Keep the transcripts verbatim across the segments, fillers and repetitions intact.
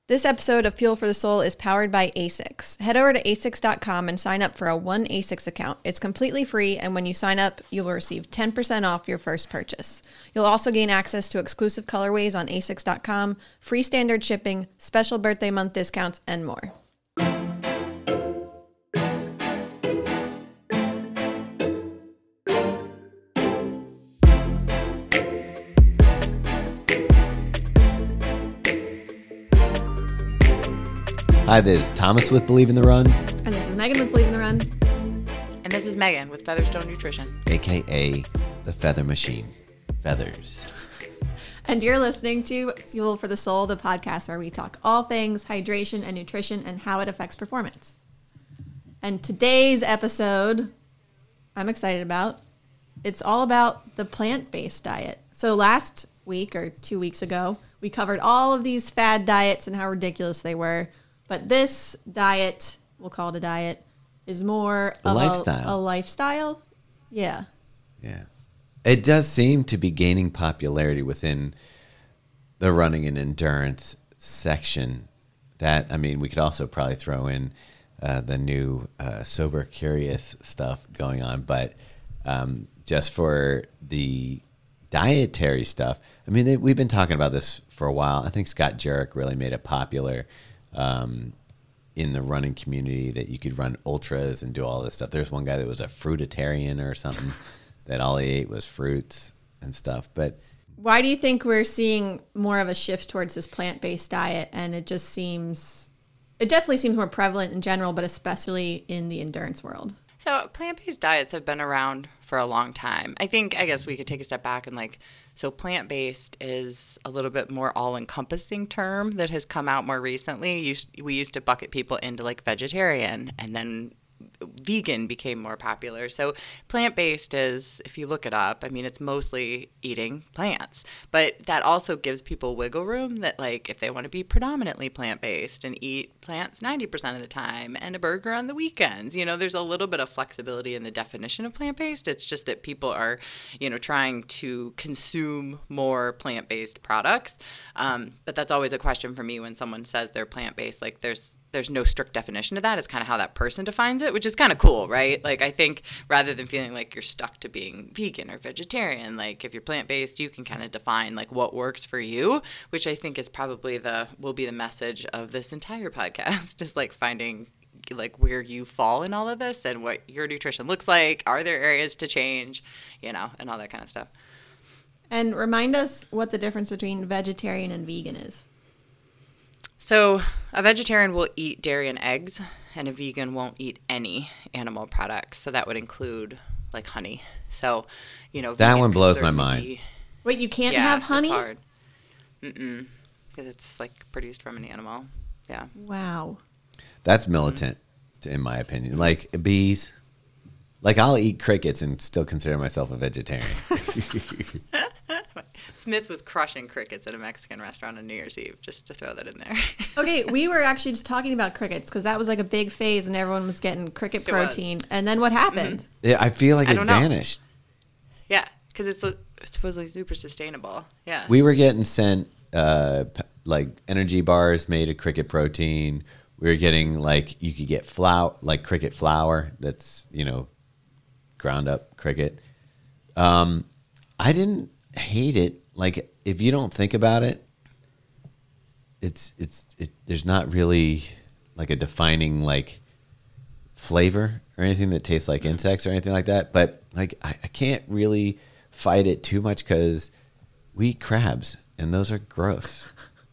This episode of Fuel for the Soul is powered by ASICS. Head over to A S I C S dot com and sign up for a one A S I C S account. It's completely free, and when you sign up, you will receive ten percent off your first purchase. You'll also gain access to exclusive colorways on A S I C S dot com, free standard shipping, special birthday month discounts, and more. Hi, this is Thomas with Believe in the Run. And this is Megan with Believe in the Run. And this is Megan with Featherstone Nutrition. A K A the Feather Machine. Feathers. And you're listening to Fuel for the Soul, the podcast where we talk all things hydration and nutrition and how it affects performance. And today's episode, I'm excited about. It's all about the plant-based diet. So last week or two weeks ago, we covered all of these fad diets and how ridiculous they were. But this diet, we'll call it a diet, is more a of lifestyle. A, a lifestyle. Yeah. Yeah. It does seem to be gaining popularity within the running and endurance section. That, I mean, we could also probably throw in uh, the new uh, Sober Curious stuff going on. But um, just for the dietary stuff, I mean, they, we've been talking about this for a while. I think Scott Jurek really made it popular um, in the running community that you could run ultras and do all this stuff. There's one guy that was a fruitarian or something that all he ate was fruits and stuff. But why do you think we're seeing more of a shift towards this plant-based diet? And it just seems, it definitely seems more prevalent in general, but especially in the endurance world. So plant-based diets have been around for a long time. I think, I guess we could take a step back and like, so plant-based is a little bit more all-encompassing term that has come out more recently. We used to bucket people into like vegetarian, and then vegan became more popular. So plant-based is, if you look it up, I mean, it's mostly eating plants, but that also gives people wiggle room that like, if they want to be predominantly plant-based and eat plants ninety percent of the time and a burger on the weekends, you know, there's a little bit of flexibility in the definition of plant-based. It's just that people are, you know, trying to consume more plant-based products. Um, but that's always a question for me when someone says they're plant-based, like there's, there's no strict definition to that. It's kind of how that person defines it, which is kind of cool, right? Like, I think rather than feeling like you're stuck to being vegan or vegetarian, like if you're plant-based, you can kind of define like what works for you, which I think is probably the, will be the message of this entire podcast, is like finding like where you fall in all of this and what your nutrition looks like. Are there areas to change, you know, and all that kind of stuff. And remind us what the difference between vegetarian and vegan is. So a vegetarian will eat dairy and eggs, and a vegan won't eat any animal products. So that would include like honey. So, you know, that one blows my mind. Be, Wait, you can't yeah, have honey? It's hard. Mm-mm. Because it's like produced from an animal. Yeah. Wow. That's militant, mm-hmm. in my opinion. Like bees. Like I'll eat crickets and still consider myself a vegetarian. Smith was crushing crickets at a Mexican restaurant on New Year's Eve, just to throw that in there. Okay, we were actually just talking about crickets because that was like a big phase and everyone was getting cricket It protein. was. And then what happened? Mm-hmm. Yeah, I feel like I it don't know. vanished. Yeah, because it's so, supposedly super sustainable. Yeah. We were getting sent uh, p- like energy bars made of cricket protein. We were getting like, you could get flour, like cricket flour that's, you know, ground up cricket. Um, I didn't hate it. Like if you don't think about it, it's it's it, there's not really like a defining like flavor or anything that tastes like insects or anything like that. But like I, I can't really fight it too much because we eat crabs and those are gross.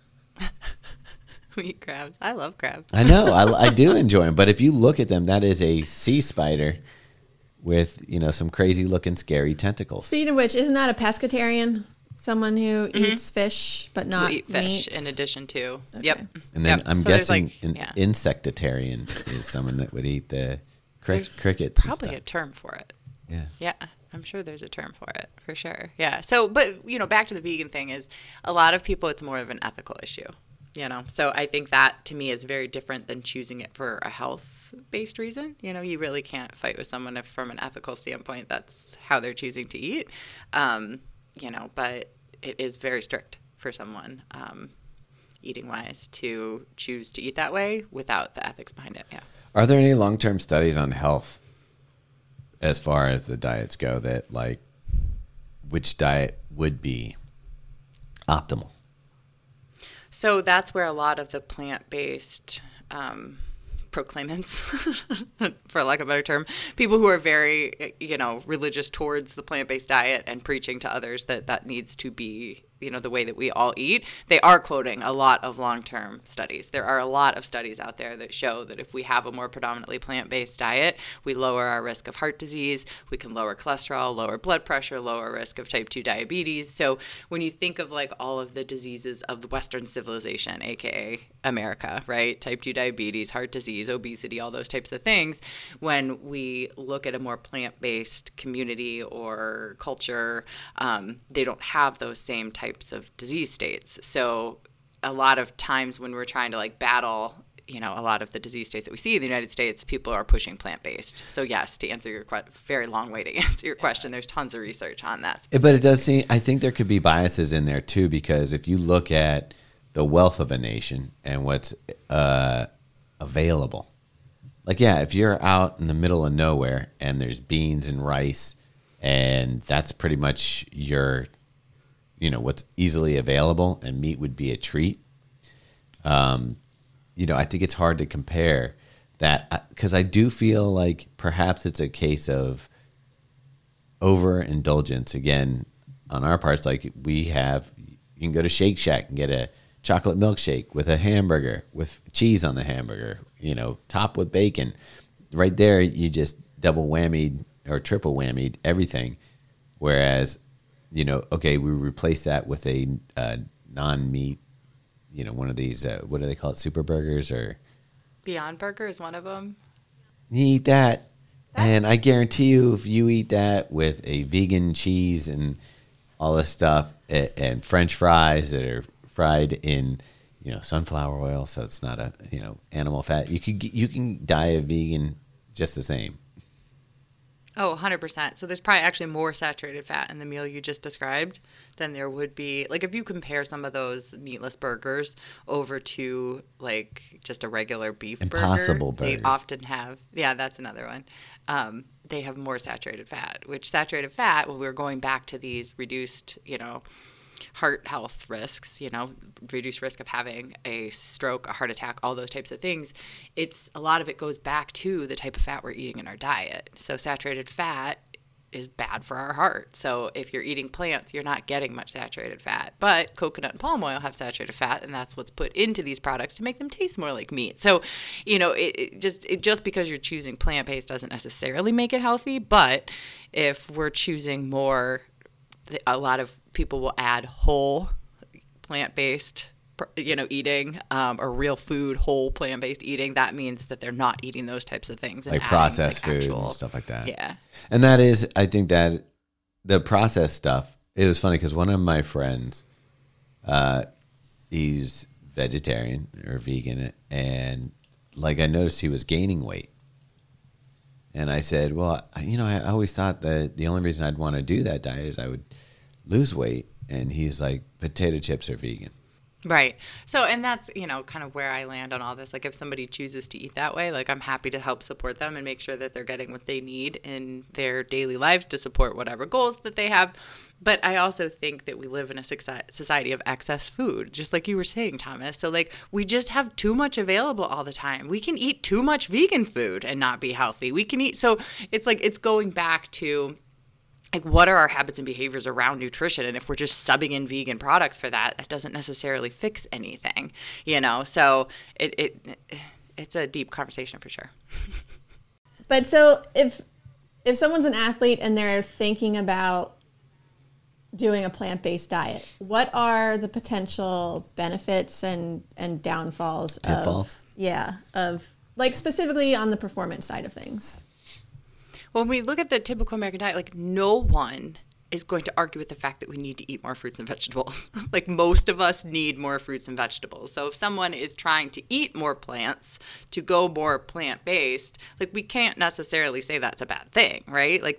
We eat crabs. I love crabs. I know I, I do enjoy them, but if you look at them, that is a sea spider with, you know, some crazy looking scary tentacles. Speaking of which, isn't that a pescatarian? Someone who Mm-hmm. eats fish but not we eat fish meat? in addition to. Okay. Yep. And then Yep. I'm So there's, guessing like, an yeah. insectarian is someone that would eat the cri- There's crickets. Probably and a stuff. term for it. Yeah. Yeah, I'm sure there's a term for it, for sure. Yeah. So, but, you know, back to the vegan thing is a lot of people, it's more of an ethical issue, you know? So I think that to me is very different than choosing it for a health-based reason. You know, you really can't fight with someone if from an ethical standpoint, that's how they're choosing to eat. Um, you know, but it is very strict for someone. Um, eating wise to choose to eat that way without the ethics behind it. Yeah. Are there any long-term studies on health as far as the diets go that like which diet would be optimal? So that's where a lot of the plant-based um, proclaimants, for lack of a better term, people who are very, you know, religious towards the plant-based diet and preaching to others that that needs to be, you know, the way that we all eat, they are quoting a lot of long-term studies. There are a lot of studies out there that show that if we have a more predominantly plant-based diet, we lower our risk of heart disease, we can lower cholesterol, lower blood pressure, lower risk of type two diabetes. So when you think of like all of the diseases of the Western civilization, aka America, right? Type two diabetes, heart disease, obesity, all those types of things, when we look at a more plant-based community or culture, um, they don't have those same types of disease states. So a lot of times when we're trying to like battle, you know, a lot of the disease states that we see in the United States, people are pushing plant-based. So yes, to answer your question, very long way to answer your question, there's tons of research on that. But it does seem, I think there could be biases in there too, because if you look at the wealth of a nation and what's uh, available, like, yeah, if you're out in the middle of nowhere and there's beans and rice and that's pretty much your, you know, what's easily available, and meat would be a treat. Um, you know, I think it's hard to compare that, because I do feel like perhaps it's a case of overindulgence again on our parts. Like we have, you can go to Shake Shack and get a chocolate milkshake with a hamburger with cheese on the hamburger, you know, topped with bacon. Right there, you just double whammied or triple whammied everything. Whereas, you know, okay, we replace that with a uh, non-meat, you know, one of these, uh, what do they call it, super burgers or? Beyond Burger is one of them. You eat that, and I guarantee you if you eat that with a vegan cheese and all this stuff and, and French fries that are fried in, you know, sunflower oil, so it's not a, you know, animal fat, you could you can die a vegan just the same. Oh, one hundred percent. So there's probably actually more saturated fat in the meal you just described than there would be. Like if you compare some of those meatless burgers over to like just a regular beef Impossible burger, burgers. They often have, yeah, that's another one. Um, they have more saturated fat, which saturated fat, when we're going back to these reduced, you know, heart health risks, you know, reduced risk of having a stroke, a heart attack, all those types of things. It's a lot of it goes back to the type of fat we're eating in our diet. So saturated fat is bad for our heart. So if you're eating plants, you're not getting much saturated fat. But coconut and palm oil have saturated fat, and that's what's put into these products to make them taste more like meat. So, you know, it, it just it, just because you're choosing plant-based doesn't necessarily make it healthy. But if we're choosing more, a lot of people will add whole plant-based, you know, eating um, or real food, whole plant-based eating. That means that they're not eating those types of things. And Like adding, processed like, food actual, and stuff like that. Yeah. And that is, I think that the processed stuff, it was funny because one of my friends, uh, he's vegetarian or vegan, and like I noticed he was gaining weight. And I said, well, you know, I always thought that the only reason I'd want to do that diet is I would lose weight. And he's like, potato chips are vegan. Right. So, and that's, you know, kind of where I land on all this. Like, if somebody chooses to eat that way, like, I'm happy to help support them and make sure that they're getting what they need in their daily lives to support whatever goals that they have. But I also think that we live in a society of excess food, just like you were saying, Thomas. So, like, we just have too much available all the time. We can eat too much vegan food and not be healthy. We can eat. So, it's like, it's going back to, like, what are our habits and behaviors around nutrition? And if we're just subbing in vegan products for that, that doesn't necessarily fix anything, you know? So it, it it's a deep conversation for sure. But so if if someone's an athlete and they're thinking about doing a plant-based diet, what are the potential benefits and, and downfalls Pitfalls? of, yeah, of, like, specifically on the performance side of things? When we look at the typical American diet, like, no one is going to argue with the fact that we need to eat more fruits and vegetables. Like, most of us need more fruits and vegetables. So if someone is trying to eat more plants to go more plant-based, like, we can't necessarily say that's a bad thing, right? Like, that's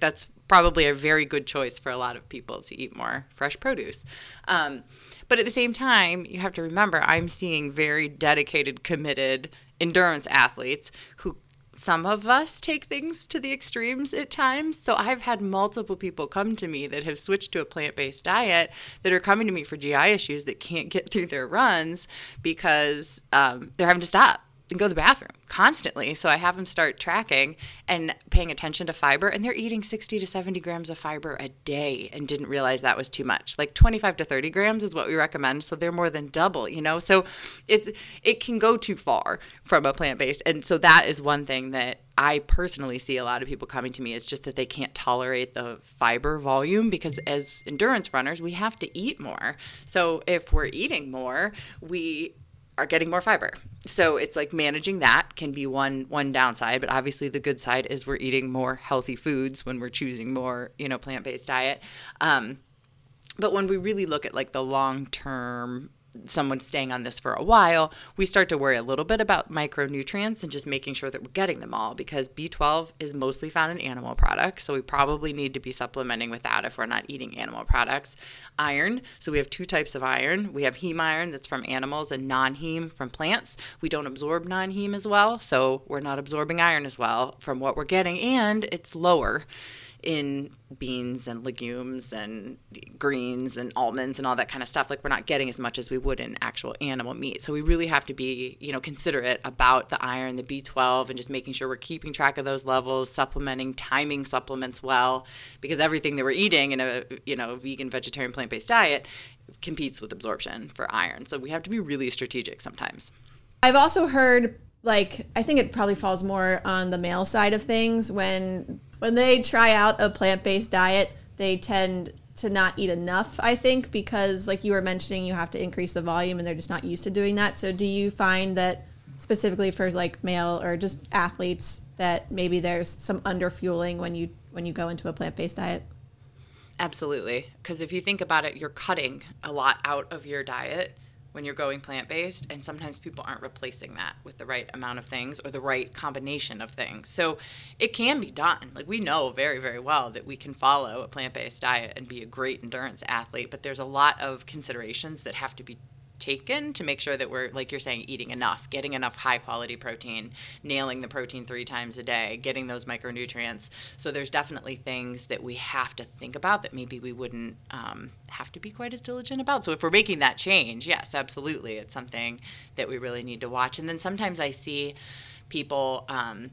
probably a very good choice for a lot of people to eat more fresh produce. Um, but at the same time, you have to remember, I'm seeing very dedicated, committed endurance athletes who, some of us take things to the extremes at times. So I've had multiple people come to me that have switched to a plant-based diet that are coming to me for G I issues that can't get through their runs because um, they're having to stop and go to the bathroom constantly. So I have them start tracking and paying attention to fiber, and they're eating sixty to seventy grams of fiber a day and didn't realize that was too much. Like twenty-five to thirty grams is what we recommend. So they're more than double, you know? So it's, it can go too far from a plant-based. And so that is one thing that I personally see a lot of people coming to me is just that they can't tolerate the fiber volume, because as endurance runners, we have to eat more. So if we're eating more, we are getting more fiber. So it's like managing that can be one one downside, but obviously the good side is we're eating more healthy foods when we're choosing more, you know, plant-based diet. Um, but when we really look at like the long-term, someone staying on this for a while, we start to worry a little bit about micronutrients and just making sure that we're getting them all, because B twelve is mostly found in animal products. So we probably need to be supplementing with that if we're not eating animal products. Iron. So we have two types of iron. We have heme iron that's from animals and non-heme from plants. We don't absorb non-heme as well. So we're not absorbing iron as well from what we're getting, and it's lower in beans and legumes and greens and almonds and all that kind of stuff. Like we're not getting as much as we would in actual animal meat. So we really have to be, you know, considerate about the iron, the B twelve, and just making sure we're keeping track of those levels, supplementing, timing supplements well, because everything that we're eating in a, you know, vegan, vegetarian, plant-based diet competes with absorption for iron. So we have to be really strategic sometimes. I've also heard, like, I think it probably falls more on the male side of things. When when they try out a plant-based diet, they tend to not eat enough, I think, because like you were mentioning, you have to increase the volume and they're just not used to doing that. So do you find that specifically for like male or just athletes that maybe there's some underfueling when you when you go into a plant-based diet? Absolutely. Because if you think about it, you're cutting a lot out of your diet when you're going plant-based, and sometimes people aren't replacing that with the right amount of things or the right combination of things. So it can be done. Like we know very, very well that we can follow a plant-based diet and be a great endurance athlete, but there's a lot of considerations that have to be taken to make sure that we're, like you're saying, eating enough, getting enough high quality protein, nailing the protein three times a day, getting those micronutrients. So there's definitely things that we have to think about that maybe we wouldn't um, have to be quite as diligent about. So if we're making that change, yes, absolutely, it's something that we really need to watch. And then sometimes I see people um,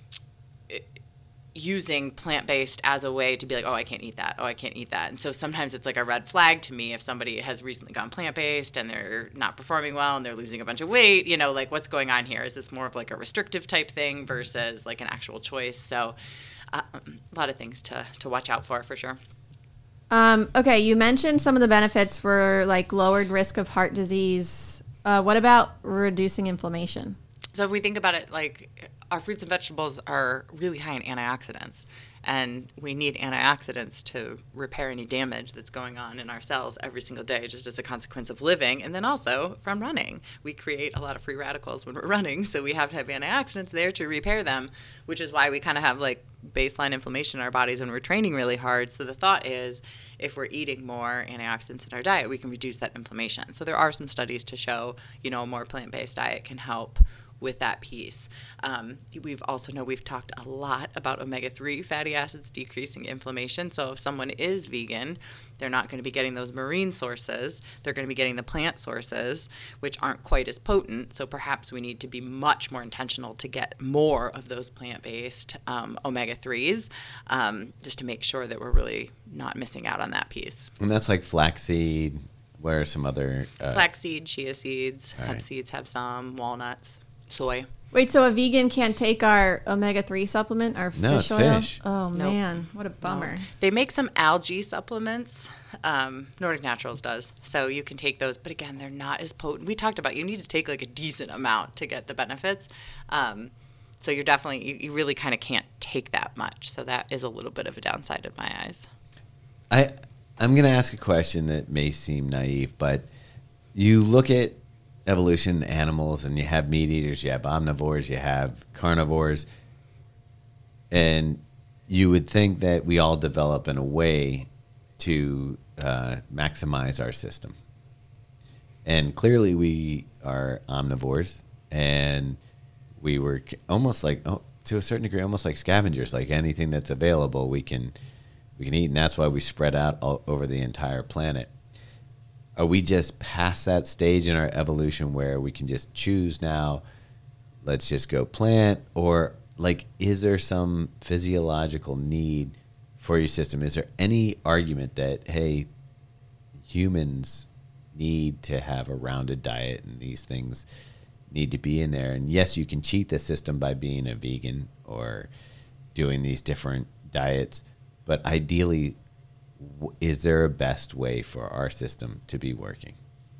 using plant-based as a way to be like, oh, I can't eat that. Oh, I can't eat that. And so sometimes it's like a red flag to me if somebody has recently gone plant-based and they're not performing well and they're losing a bunch of weight, you know, like what's going on here? Is this more of like a restrictive type thing versus like an actual choice? So uh, a lot of things to, to watch out for, for sure. Um, okay, you mentioned some of the benefits for like lowered risk of heart disease. Uh, what about reducing inflammation? So if we think about it, like our fruits and vegetables are really high in antioxidants, and we need antioxidants to repair any damage that's going on in our cells every single day, just as a consequence of living. And then also from running, we create a lot of free radicals when we're running, so we have to have antioxidants there to repair them, which is why we kind of have like baseline inflammation in our bodies when we're training really hard. So the thought is, if we're eating more antioxidants in our diet, we can reduce that inflammation. So there are some studies to show, you know, a more plant-based diet can help with that piece. Um, we've also know we've talked a lot about omega three fatty acids decreasing inflammation. So if someone is vegan, they're not going to be getting those marine sources. They're going to be getting the plant sources, which aren't quite as potent. So perhaps we need to be much more intentional to get more of those plant-based um, omega threes, um, just to make sure that we're really not missing out on that piece. And that's like flaxseed. Where are some other? Uh, Flaxseed, chia seeds, hemp right. seeds have some, walnuts, soy. Wait, so a vegan can't take our omega three supplement, our No, fish it's oil? fish. Oh, Nope. man. What a bummer. No. They make some algae supplements. Um, Nordic Naturals does. So you can take those. But again, they're not as potent. We talked about you need to take like a decent amount to get the benefits. Um, so you're definitely, you, you really kind of can't take that much. So that is a little bit of a downside in my eyes. I, I'm going to ask a question that may seem naive, but you look at evolution animals and you have meat eaters, you have omnivores, you have carnivores, and you would think that we all develop in a way to uh, maximize our system. And clearly we are omnivores, and we were almost like, oh, to a certain degree, almost like scavengers. Like anything that's available, we can we can eat, and that's why we spread out all over the entire planet. Are we just past that stage in our evolution where we can just choose now, let's just go plant? Or like, is there some physiological need for your system? Is there any argument that, hey, humans need to have a rounded diet and these things need to be in there? And yes, you can cheat the system by being a vegan or doing these different diets, but ideally, is there a best way for our system to be working?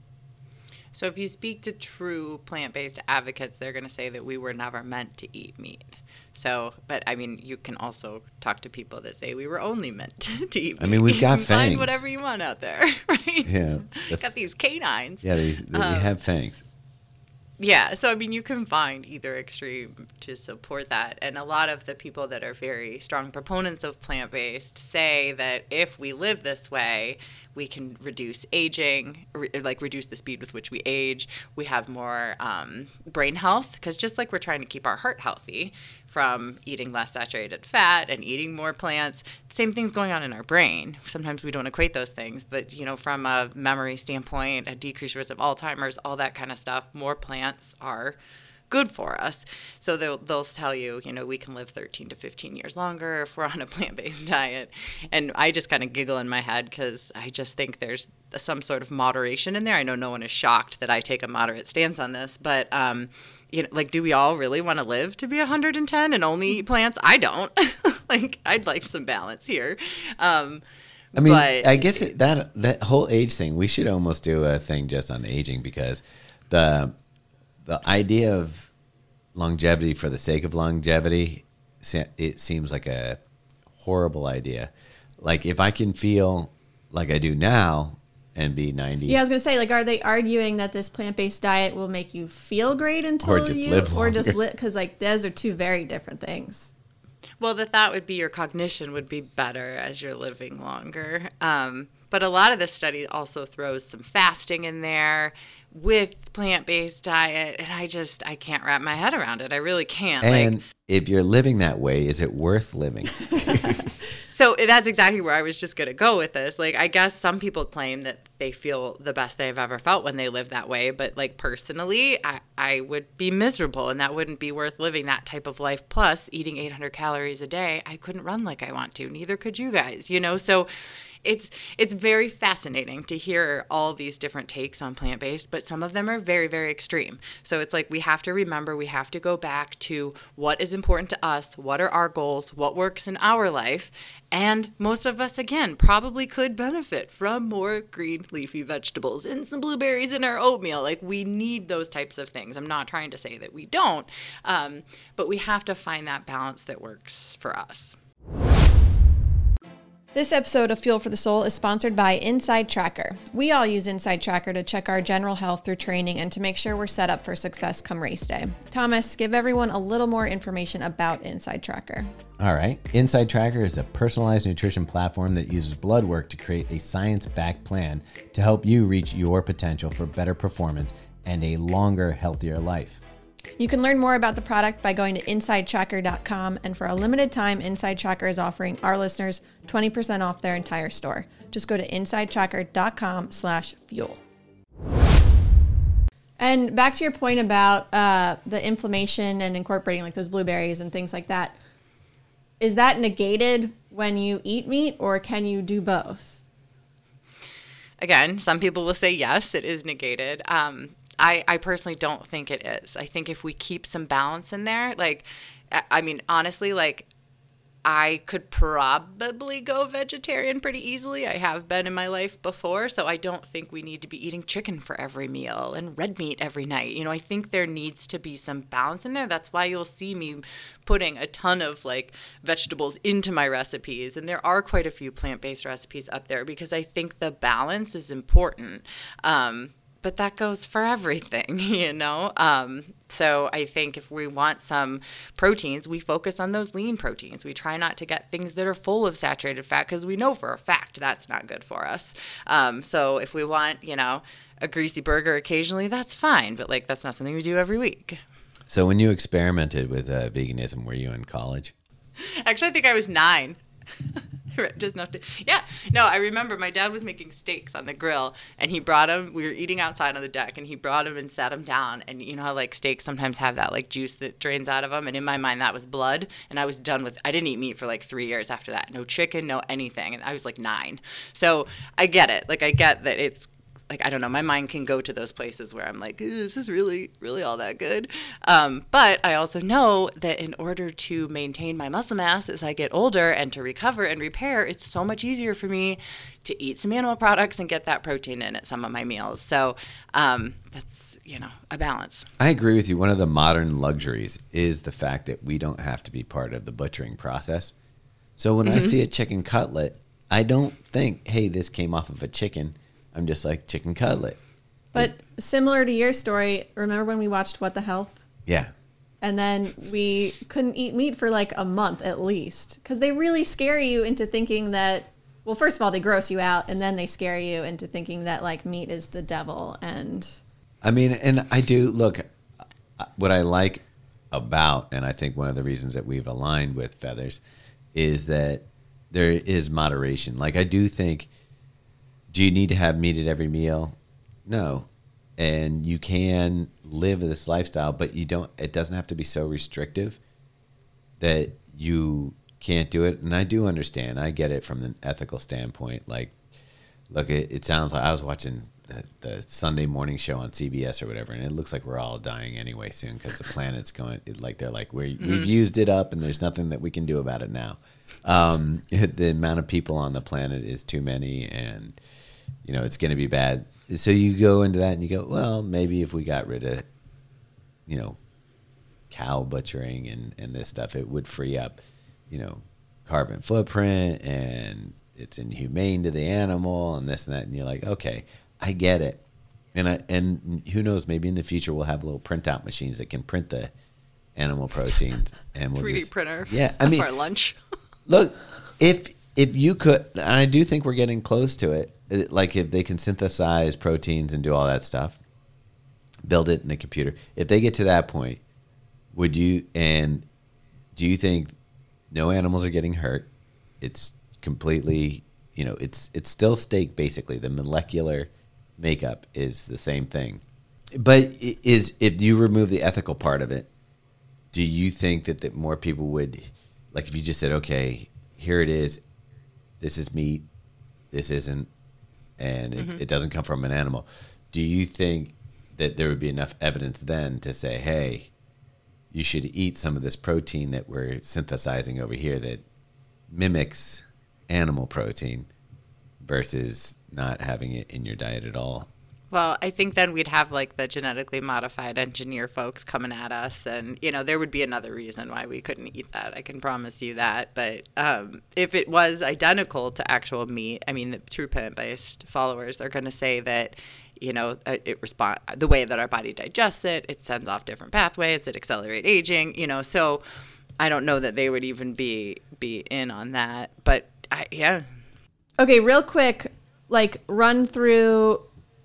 So if you speak to true plant-based advocates, they're going to say that we were never meant to eat meat. So, but I mean, you can also talk to people that say we were only meant to eat meat. I mean, we've got you can fangs. Find whatever you want out there, right? Yeah. Got these canines. Yeah, these, um, we have fangs. Yeah, so I mean, you can find either extreme to support that. And a lot of the people that are very strong proponents of plant-based say that if we live this way, we can reduce aging, re- like reduce the speed with which we age. We have more um, brain health, because just like we're trying to keep our heart healthy from eating less saturated fat and eating more plants, same thing's going on in our brain. Sometimes we don't equate those things, but you know, from a memory standpoint, a decreased risk of Alzheimer's, all that kind of stuff, more plants are good for us. So they'll, they'll tell you, you know, we can live thirteen to fifteen years longer if we're on a plant-based diet. And I just kind of giggle in my head because I just think there's some sort of moderation in there. I know no one is shocked that I take a moderate stance on this, but, um, you know, like, do we all really want to live to be one hundred ten and only eat plants? I don't. Like, I'd like some balance here. Um, I mean, but, I guess it, that that whole age thing, we should almost do a thing just on aging, because the the idea of longevity for the sake of longevity, it seems like a horrible idea. Like, if I can feel like I do now and be ninety. Yeah, I was going to say, like, are they arguing that this plant-based diet will make you feel great until or just you, live or just longer. live? Because, like, those are two very different things. Well, the thought would be your cognition would be better as you're living longer. Um, but a lot of this study also throws some fasting in there with plant-based diet, and I just, I can't wrap my head around it. I really can't. And like, if you're living that way, is it worth living? So that's exactly where I was just going to go with this. Like, I guess some people claim that they feel the best they've ever felt when they live that way. But, like, personally, I, I would be miserable, and that wouldn't be worth living that type of life. Plus, eating eight hundred calories a day, I couldn't run like I want to. Neither could you guys, you know? So it's it's very fascinating to hear all these different takes on plant-based, but some of them are very, very extreme. So it's like we have to remember, we have to go back to what is important to us, what are our goals, what works in our life, and most of us, again, probably could benefit from more green leafy vegetables and some blueberries in our oatmeal. Like, we need those types of things. I'm not trying to say that we don't, um, but we have to find that balance that works for us. This episode of Fuel for the Soul is sponsored by Inside Tracker. We all use Inside Tracker to check our general health through training and to make sure we're set up for success come race day. Thomas, give everyone a little more information about Inside Tracker. All right. Inside Tracker is a personalized nutrition platform that uses blood work to create a science-backed plan to help you reach your potential for better performance and a longer, healthier life. You can learn more about the product by going to inside tracker dot com, and for a limited time, Inside Tracker is offering our listeners twenty percent off their entire store. Just go to inside tracker dot com slash fuel. And back to your point about uh, the inflammation and incorporating like those blueberries and things like that. Is that negated when you eat meat, or can you do both? Again, some people will say yes, it is negated. Um, I, I personally don't think it is. I think if we keep some balance in there, like, I mean, honestly, like, I could probably go vegetarian pretty easily. I have been in my life before, so I don't think we need to be eating chicken for every meal and red meat every night. You know, I think there needs to be some balance in there. That's why you'll see me putting a ton of, like, vegetables into my recipes, and there are quite a few plant-based recipes up there because I think the balance is important. Um but that goes for everything, you know? Um, so I think if we want some proteins, we focus on those lean proteins. We try not to get things that are full of saturated fat because we know for a fact that's not good for us. Um, so if we want, you know, a greasy burger occasionally, that's fine. But like, that's not something we do every week. So when you experimented with uh, veganism, were you in college? Actually, I think I was nine. Just enough to, yeah. No, I remember my dad was making steaks on the grill, and he brought them. We were eating outside on the deck, and he brought them and sat them down. And you know how like steaks sometimes have that like juice that drains out of them, and in my mind that was blood. And I was done with. I didn't eat meat for like three years after that. No chicken, no anything. And I was like nine. So I get it. Like I get that it's. Like, I don't know, my mind can go to those places where I'm like, is this really, really all that good? Um, but I also know that in order to maintain my muscle mass as I get older and to recover and repair, it's so much easier for me to eat some animal products and get that protein in at some of my meals. So um, that's, you know, a balance. I agree with you. One of the modern luxuries is the fact that we don't have to be part of the butchering process. So when mm-hmm. I see a chicken cutlet, I don't think, hey, this came off of a chicken. I'm just like chicken cutlet. But similar to your story, remember when we watched What the Health? Yeah. And then we couldn't eat meat for like a month at least. Because they really scare you into thinking that, well, first of all, they gross you out. And then they scare you into thinking that like meat is the devil. And I mean, and I do, look, what I like about, and I think one of the reasons that we've aligned with Feathers is that there is moderation. Like I do think, do you need to have meat at every meal? No. And you can live this lifestyle, but you don't, it doesn't have to be so restrictive that you can't do it. And I do understand. I get it from an ethical standpoint. Like, look, it, it sounds like I was watching the, the Sunday morning show on C B S or whatever, and it looks like we're all dying anyway soon because the planet's going, it, like they're like, we're, mm-hmm. we've used it up and there's nothing that we can do about it now. Um, the amount of people on the planet is too many, and you know, it's going to be bad. So you go into that and you go, well, maybe if we got rid of, you know, cow butchering and, and this stuff, it would free up, you know, carbon footprint, and it's inhumane to the animal and this and that. And you're like, okay, I get it. And I, and who knows, maybe in the future we'll have little printout machines that can print the animal proteins. And we'll three D just, printer yeah, I mean, for lunch. Look, if if you could, and I do think we're getting close to it, like if they can synthesize proteins and do all that stuff, build it in the computer. If they get to that point, would you, and do you think no animals are getting hurt? It's completely, you know, it's it's still steak basically. The molecular makeup is the same thing. But is if you remove the ethical part of it, do you think that, that more people would, like if you just said, okay, here it is, this is meat, this isn't, and it, mm-hmm. it doesn't come from an animal. Do you think that there would be enough evidence then to say, hey, you should eat some of this protein that we're synthesizing over here that mimics animal protein versus not having it in your diet at all? Well, I think then we'd have like the genetically modified engineer folks coming at us, and you know there would be another reason why we couldn't eat that. I can promise you that. But um, if it was identical to actual meat, I mean, the true plant-based followers are going to say that you know it respond the way that our body digests it. It sends off different pathways that accelerate aging. You know, so I don't know that they would even be be in on that. But I, yeah. Okay, real quick, like run through.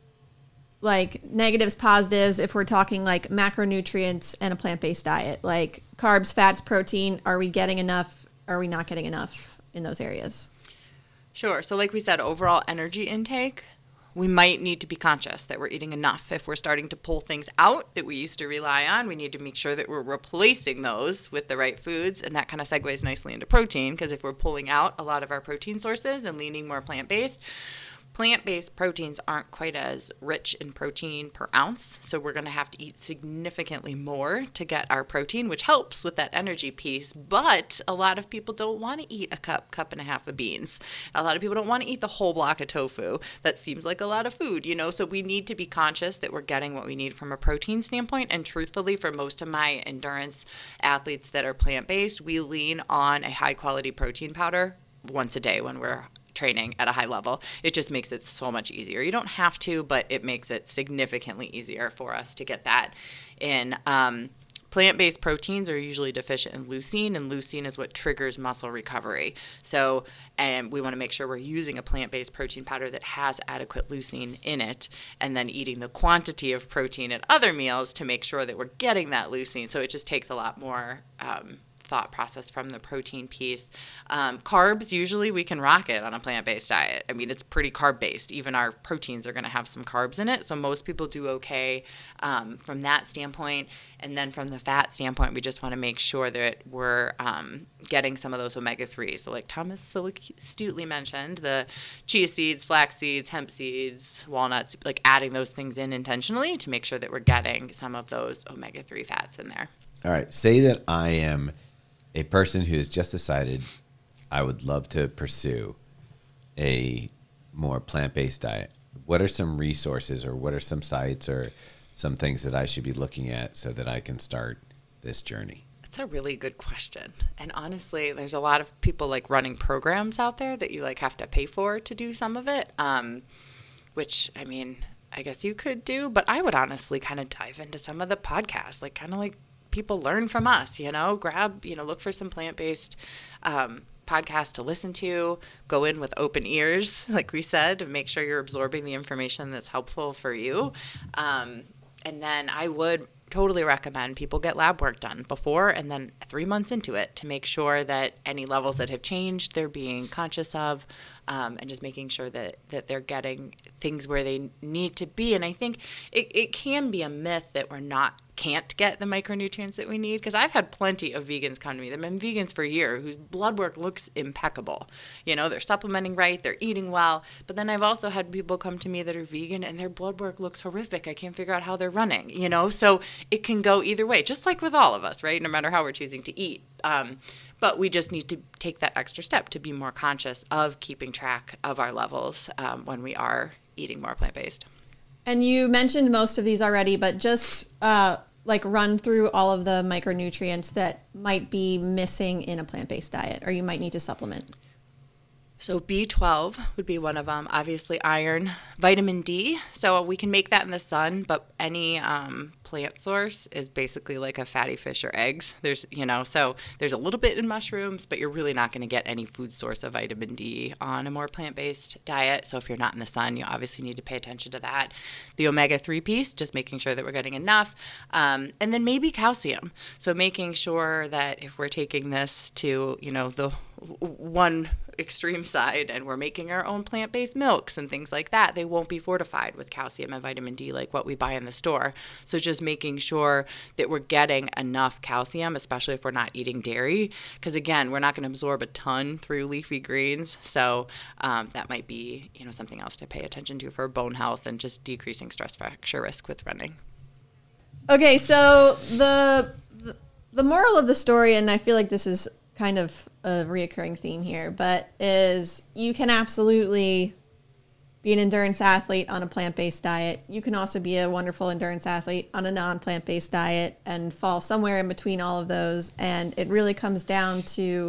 Like negatives, positives, if we're talking like macronutrients and a plant-based diet, like carbs, fats, protein, are we getting enough? Are we not getting enough in those areas? Sure. So like we said, overall energy intake, we might need to be conscious that we're eating enough. If we're starting to pull things out that we used to rely on, we need to make sure that we're replacing those with the right foods. And that kind of segues nicely into protein, because if we're pulling out a lot of our protein sources and leaning more plant-based, plant-based proteins aren't quite as rich in protein per ounce, so we're going to have to eat significantly more to get our protein, which helps with that energy piece. But a lot of people don't want to eat a cup, cup and a half of beans. A lot of people don't want to eat the whole block of tofu. That seems like a lot of food, you know, so we need to be conscious that we're getting what we need from a protein standpoint. And truthfully, for most of my endurance athletes that are plant-based, we lean on a high-quality protein powder once a day when we're training at a high level. It just makes it so much easier. You don't have to, but it makes it significantly easier for us to get that in. Um, Plant-based proteins are usually deficient in leucine, and leucine is what triggers muscle recovery. So, and we want to make sure we're using a plant-based protein powder that has adequate leucine in it, and then eating the quantity of protein at other meals to make sure that we're getting that leucine. So it just takes a lot more um, thought process from the protein piece. Um, carbs, usually we can rock it on a plant-based diet. I mean, it's pretty carb-based. Even our proteins are going to have some carbs in it, so most people do okay um, from that standpoint. And then from the fat standpoint, we just want to make sure that we're um, getting some of those omega threes. So like Thomas so astutely mentioned, the chia seeds, flax seeds, hemp seeds, walnuts, like adding those things in intentionally to make sure that we're getting some of those omega three fats in there. All right. Say that I am a person who has just decided I would love to pursue a more plant-based diet. What are some resources, or what are some sites, or some things that I should be looking at so that I can start this journey? That's a really good question. And honestly, there's a lot of people like running programs out there that you like have to pay for to do some of it, um, which, I mean, I guess you could do, but I would honestly kind of dive into some of the podcasts, like kind of like people learn from us, you know, grab, you know, look for some plant-based um, podcasts to listen to, go in with open ears, like we said, to make sure you're absorbing the information that's helpful for you. Um, and then I would totally recommend people get lab work done before and then three months into it to make sure that any levels that have changed, they're being conscious of, um, and just making sure that, that they're getting things where they need to be. And I think it, it can be a myth that we're not can't get the micronutrients that we need, because I've had plenty of vegans come to me. They've been vegans for a year whose blood work looks impeccable. You know, they're supplementing right, they're eating well. But then I've also had people come to me that are vegan and their blood work looks horrific. I can't figure out how they're running, you know? So it can go either way, just like with all of us, right? No matter how we're choosing to eat. Um, but we just need to take that extra step to be more conscious of keeping track of our levels um, when we are eating more plant-based. And you mentioned most of these already, but just uh, like run through all of the micronutrients that might be missing in a plant-based diet, or you might need to supplement. So B twelve would be one of them. Obviously iron, vitamin D. So we can make that in the sun, but any um, plant source is basically like a fatty fish or eggs. There's, you know, so there's a little bit in mushrooms, but you're really not going to get any food source of vitamin D on a more plant-based diet. So if you're not in the sun, you obviously need to pay attention to that. The omega three piece, just making sure that we're getting enough. Um, and then maybe calcium. So making sure that if we're taking this to, you know, the one extreme side and we're making our own plant-based milks and things like that, they won't be fortified with calcium and vitamin D like what we buy in the store. So just making sure that we're getting enough calcium, especially if we're not eating dairy, because again, we're not going to absorb a ton through leafy greens. So um, that might be, you know, something else to pay attention to for bone health and just decreasing stress fracture risk with running. Okay, so the the moral of the story, and I feel like this is kind of a reoccurring theme here, but is you can absolutely be an endurance athlete on a plant-based diet. You can also be a wonderful endurance athlete on a non-plant-based diet and fall somewhere in between all of those. And it really comes down to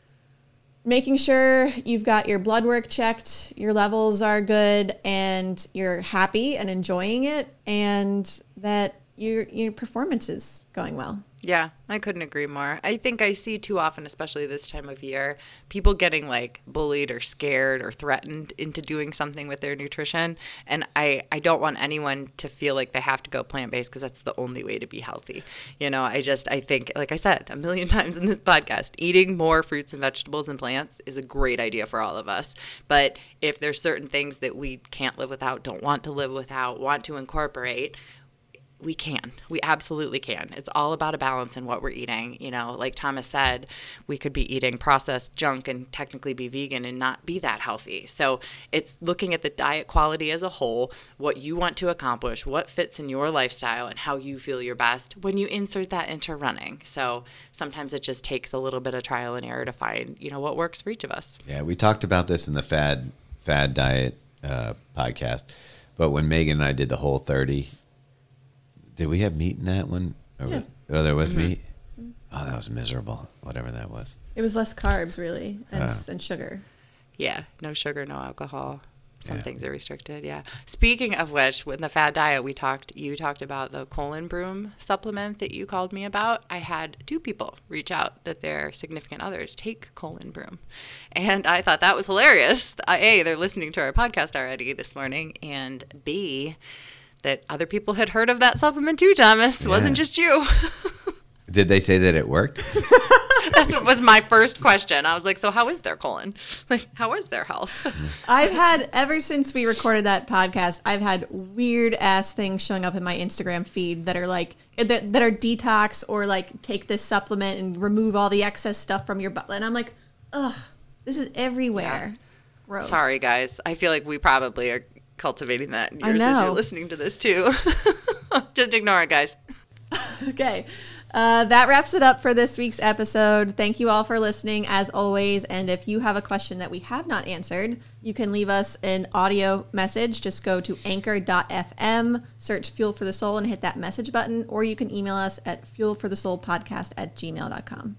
making sure you've got your blood work checked, your levels are good, and you're happy and enjoying it, and that your your performance is going well. Yeah, I couldn't agree more. I think I see too often, especially this time of year, people getting like bullied or scared or threatened into doing something with their nutrition. And I, I don't want anyone to feel like they have to go plant-based because that's the only way to be healthy. You know, I just, I think, like I said a million times in this podcast, eating more fruits and vegetables and plants is a great idea for all of us. But if there's certain things that we can't live without, don't want to live without, want to incorporate, we can. We absolutely can. It's all about a balance in what we're eating. You know, like Thomas said, we could be eating processed junk and technically be vegan and not be that healthy. So it's looking at the diet quality as a whole, what you want to accomplish, what fits in your lifestyle, and how you feel your best when you insert that into running. So sometimes it just takes a little bit of trial and error to find, you know, what works for each of us. Yeah, we talked about this in the fad fad diet uh, podcast, but when Megan and I did the Whole thirty, did we have meat in that one? Or Yeah. was, oh, there was Mm-hmm. meat? Oh, that was miserable, whatever that was. It was less carbs, really, and, Uh. and sugar. Yeah, no sugar, no alcohol. Some Yeah. things are restricted, yeah. Speaking of which, with the fad diet, we talked. You talked about the colon broom supplement that you called me about. I had two people reach out that their significant others take colon broom, and I thought that was hilarious. A, they're listening to our podcast already this morning, and B, that other people had heard of that supplement too. Thomas, it wasn't Yeah. just you. Did they say that it worked? That's what was my first question. I was like, so how is their colon? Like, how is their health? I've had, ever since we recorded that podcast, I've had weird ass things showing up in my Instagram feed that are like, that, that are detox or like take this supplement and remove all the excess stuff from your butt. And I'm like, ugh, this is everywhere. Yeah. It's gross. Sorry, guys. I feel like we probably are cultivating that in I yours as know. you're listening to this too. Just ignore it, guys. Okay. Uh, that wraps it up for this week's episode. Thank you all for listening, as always. And if you have a question that we have not answered, you can leave us an audio message. Just go to anchor dot f m, search Fuel for the Soul, and hit that message button. Or you can email us at fuel for the soul podcast at gmail dot com.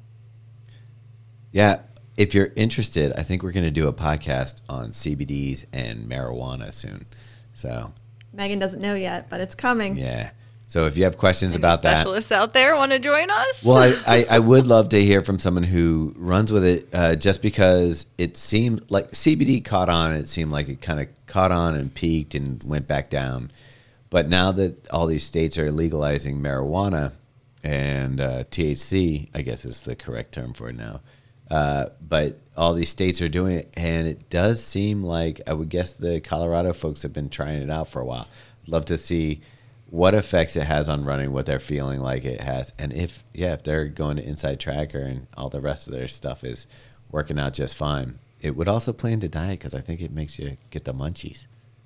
Yeah. If you're interested, I think we're going to do a podcast on C B Ds and marijuana soon. So, Megan doesn't know yet, but it's coming. yeah. So if you have questions Any about that, specialists out there want to join us? well, I, I, I would love to hear from someone who runs with it, uh, just because it seemed like C B D caught on. It seemed like it kind of caught on and peaked and went back down. But now that all these states are legalizing marijuana and uh, T H C, I guess is the correct term for it now. Uh, but all these states are doing it, and it does seem like, I would guess the Colorado folks have been trying it out for a while. I'd love to see what effects it has on running, what they're feeling like it has, and if, yeah, if they're going to Inside Tracker and all the rest of their stuff is working out just fine. It would also play into diet because I think it makes you get the munchies.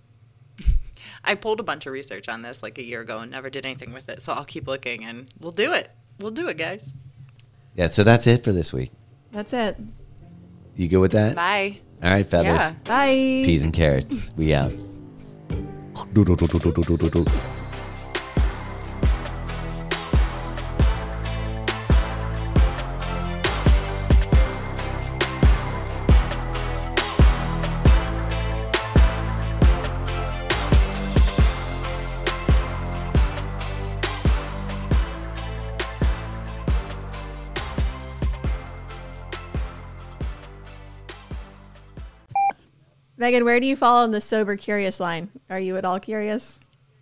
I pulled a bunch of research on this like a year ago and never did anything with it. So I'll keep looking and we'll do it. We'll do it, guys. Yeah, so that's it for this week. That's it. You good with that? Bye. All right, feathers. Yeah. Bye. Peas and carrots. We out. Megan, where do you fall on the sober curious line? Are you at all curious?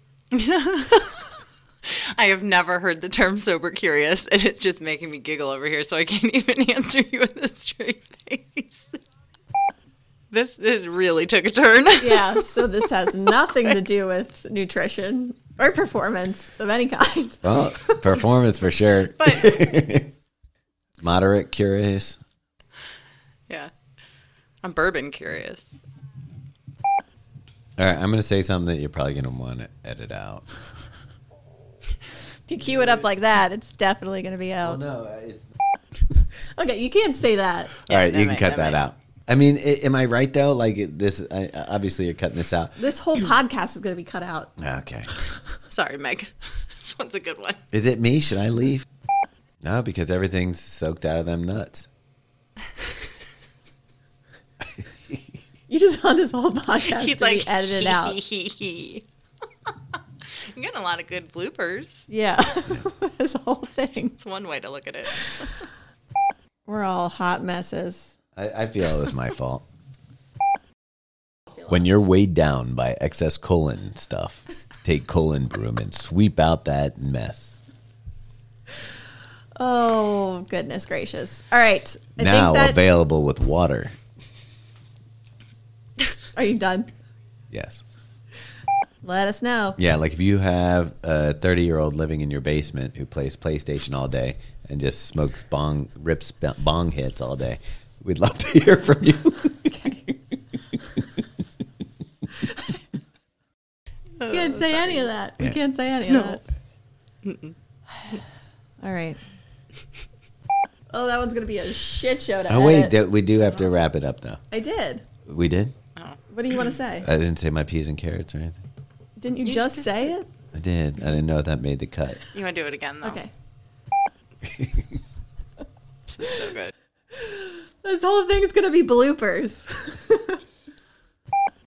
I have never heard the term sober curious, and it's just making me giggle over here, so I can't even answer you with a straight face. This this really took a turn. Yeah, so this has nothing to do with nutrition or performance of any kind. Well, performance for sure. But Moderate curious. yeah, I'm bourbon curious. All right, I'm going to say something that you're probably going to want to edit out. If you cue it up like that, it's definitely going to be out. no, it's... Okay, you can't say that. All right, that you can might- cut that that might- out. I mean, I, am I right, though? Like, it- this, I, obviously you're cutting this out. This whole podcast is going to be cut out. Okay. Sorry, Meg. This one's a good one. Is it me? Should I leave? No, because everything's soaked out of them nuts. You just want this whole podcast He's to like, be edited out. You're getting a lot of good bloopers. Yeah, this whole thing. It's one way to look at it. We're all hot messes. I, I feel it was my fault. When you're weighed down by excess colon stuff, take colon broom and sweep out that mess. Oh, goodness gracious. All right. I Now think that, available with water. Are you done? Yes. Let us know. Yeah, like if you have a thirty-year-old living in your basement who plays PlayStation all day and just smokes bong, rips bong hits all day, we'd love to hear from you. We can't say any of that. We Yeah. can't say any of that. All right. Oh, that one's going to be a shit show to Oh, wait, edit. do- we do have to wrap it up, though. I did. We did? What do you want to say? I didn't say my peas and carrots or anything. Didn't you, You just just say it? I did. I didn't know if that made the cut. You want to do it again, though? Okay. This is so good. This whole thing's going to be bloopers.